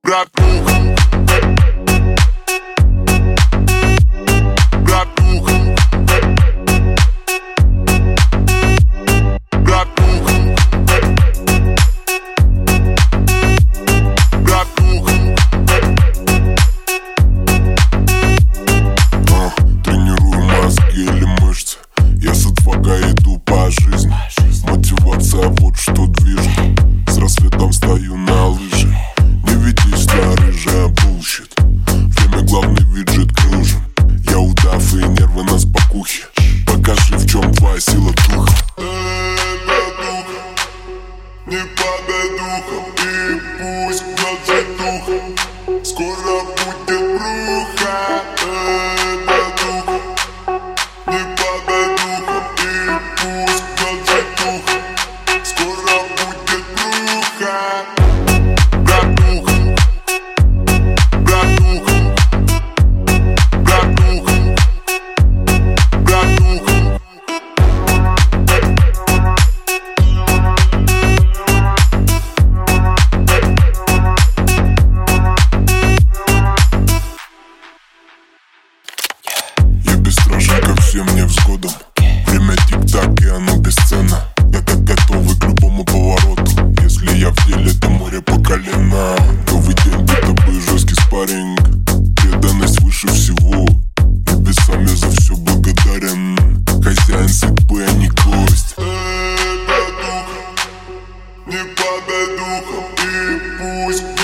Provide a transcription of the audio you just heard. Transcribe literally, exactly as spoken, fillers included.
братуха. Братуха. Братуха. Братуха. А, тренирую мозги или мышцы. Я с адвога иду по жизни. Мотивация вот что движет. С рассветом стою на лыжи. Не ведись на рыжая булщит. Время главный виджет кружен. Я удав и нервы на спокухе. Покажи, в чем твоя сила духа. Эй, братуха, не падай духом и пусть гнет житуха. Скоро будет бруха. Эй, братуха, не падай духом и пусть гнет житуха. Скоро будет бруха. Братуха. Братуха. Братуха. Братуха. Я бесстрашен ко всем невзгодам. Время тик-так и оно бесценно. Я так готовый к любому повороту. Если я в деле, то море по колено. Новый день, будто бы жесткий спарринг. Преданность выше всего. Небесам я за все благодарен. Хозяин судьбы, а не гость. Эй, братуха, не падай духом и пусть